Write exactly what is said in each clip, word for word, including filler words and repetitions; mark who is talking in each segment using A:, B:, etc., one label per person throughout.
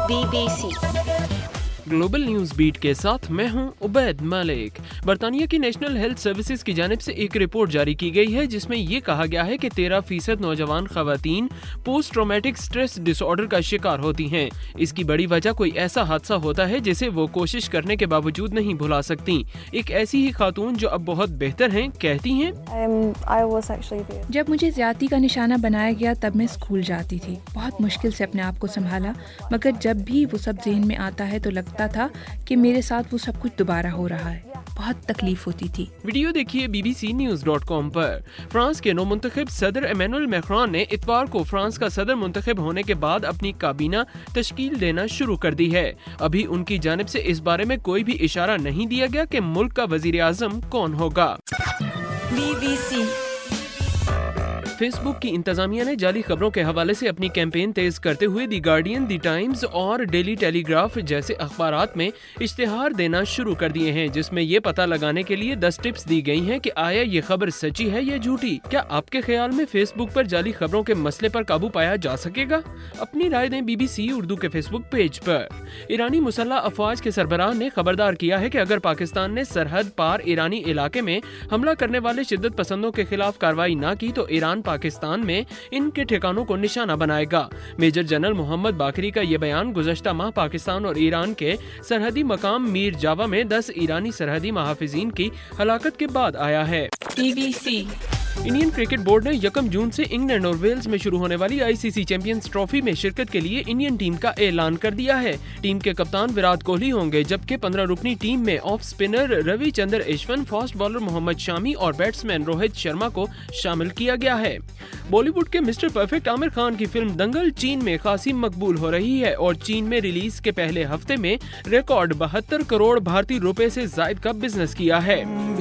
A: B B C
B: global news beat के साथ मैं हूं उबैद मलिक। बरतानिया की नेशनल हेल्थ सर्विसेज की जानिब से एक रिपोर्ट जारी की गई है जिसमें यह कहा गया है कि तेरह फीसद नौजवान खवातीन पोस्ट ट्रॉमेटिक स्ट्रेस डिसऑर्डर का शिकार होती हैं। इसकी बड़ी वजह कोई ऐसा हादसा होता है जिसे वो कोशिश करने के बावजूद नहीं भुला सकती। एक ऐसी ही खातून जो अब बहुत बेहतर हैं कहती हैं,
C: um, जब मुझे ज्यादती का निशाना बनाया गया तब मैं स्कूल जाती थी। बहुत मुश्किल से अपने आप को संभाला, मगर जब भी वो सब ज़हन में आता है तो लगता था कि मेरे साथ वो सब कुछ दोबारा हो रहा है। बहुत तकलीफ होती थी।
B: वीडियो देखिए B B C news dot com पर। फ्रांस के नौ मुंतखब सदर एमेनुअल मैक्रोन ने इतवार को फ्रांस का सदर मुंतखब होने के बाद अपनी काबीना तश्कील देना शुरू कर दी है। अभी उनकी जानिब से इस बारे में कोई भी इशारा नहीं दिया गया कि मुल्क का वजीर आजम कौन होगा।
A: बी बी सी
B: फेसबुक की इंतजामिया ने जाली खबरों के हवाले से अपनी कैंपेन तेज करते हुए दी गार्डियन, दी टाइम्स और डेली टेलीग्राफ जैसे अखबारात में इश्तिहार देना शुरू कर दिए हैं, जिसमें ये पता लगाने के लिए दस टिप्स दी गई हैं कि आया ये खबर सच्ची है या झूठी। क्या आपके ख्याल में फेसबुक पर जाली खबरों के मसले पर काबू पाया जा सकेगा? अपनी राय दें बी बी सी उर्दू के फेसबुक पेज पर। ईरानी मुसल्ह अफवाज के सरबराह ने खबरदार किया है कि अगर पाकिस्तान ने सरहद पार ईरानी इलाके में हमला करने वाले शिद्दत पसंदों के खिलाफ कार्रवाई न की तो ईरान पाकिस्तान में इनके ठिकानों को निशाना बनाएगा। मेजर जनरल मोहम्मद बाकरी का ये बयान गुज़श्ता माह पाकिस्तान और ईरान के सरहदी मकाम मीर जावा में दस ईरानी सरहदी महाफिजीन की हलाकत के बाद आया है।
A: B B C
B: Indian cricket board ने यकम जून से इंग्लैंड और वेल्स में शुरू होने वाली आई सी सी चैंपियंस ट्रॉफी में शिरकत के लिए इंडियन टीम का ऐलान कर दिया है। टीम के कप्तान विराट कोहली होंगे, जबकि पंद्रह रुकनी टीम में off spinner Ravichandran Ashwin, fast bowler Mohammed Shami और बैट्समैन रोहित शर्मा को शामिल किया गया है। बॉलीवुड के मिस्टर परफेक्ट आमिर खान की फिल्म दंगल चीन में खासी मकबूल हो रही है और चीन में रिलीज के पहले हफ्ते में रिकॉर्ड बहत्तर करोड़ भारतीय रुपए से जायद का बिजनेस किया है।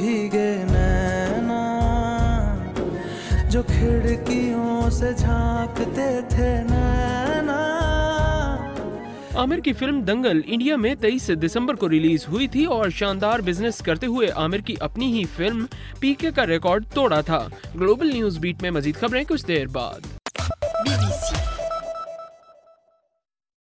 D: जो खिड़कियों से झांकते थे नैना।
B: आमिर की फिल्म दंगल इंडिया में तेईस दिसंबर को रिलीज हुई थी और शानदार बिजनेस करते हुए आमिर की अपनी ही फिल्म पीके का रिकॉर्ड तोड़ा था। ग्लोबल न्यूज बीट में मजीद खबरें कुछ देर बाद।
A: बी बी सी